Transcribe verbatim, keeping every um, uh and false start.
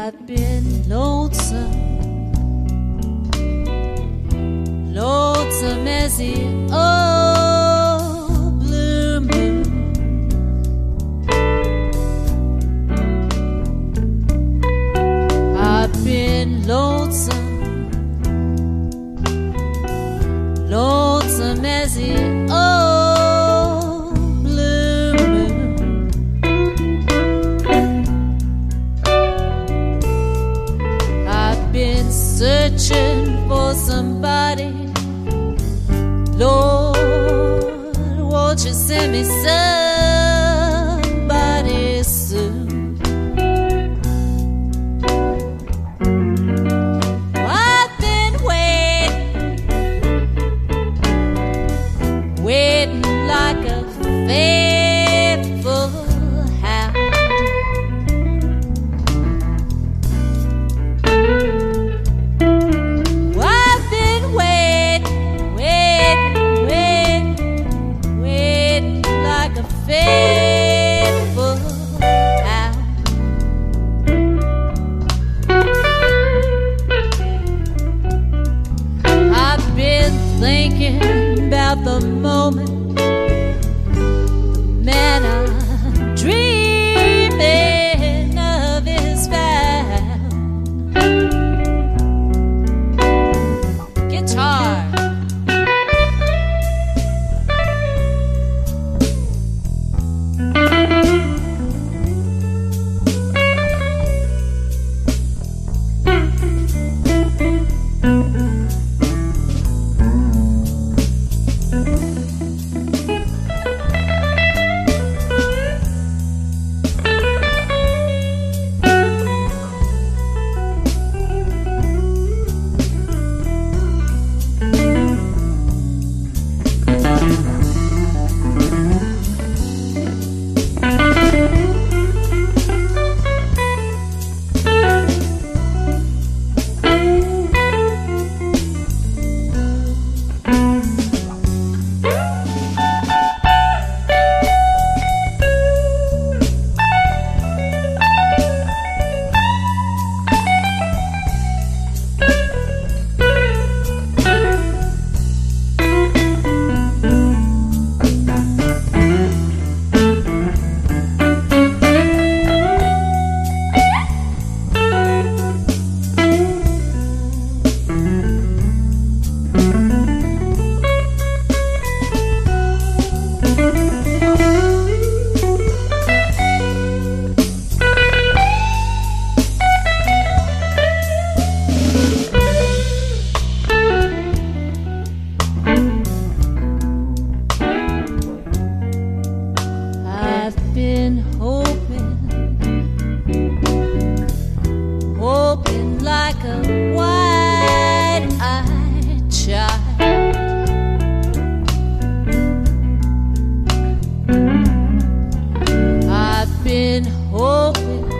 I've been lonesome, lonesome as the old blue moon. I've been lonesome, lonesome as the old blue moon. I've been searching for somebody. Lord, won't you send me somebody soon? I've been waiting, waiting like a faithful hound. I've been waiting, waiting, waiting, waiting like a faithful hound. I've been thinking about the moment, the man I'm dreaming of is found. Guitar. I've been hoping, hoping like a wide-eyed child. I've been hoping,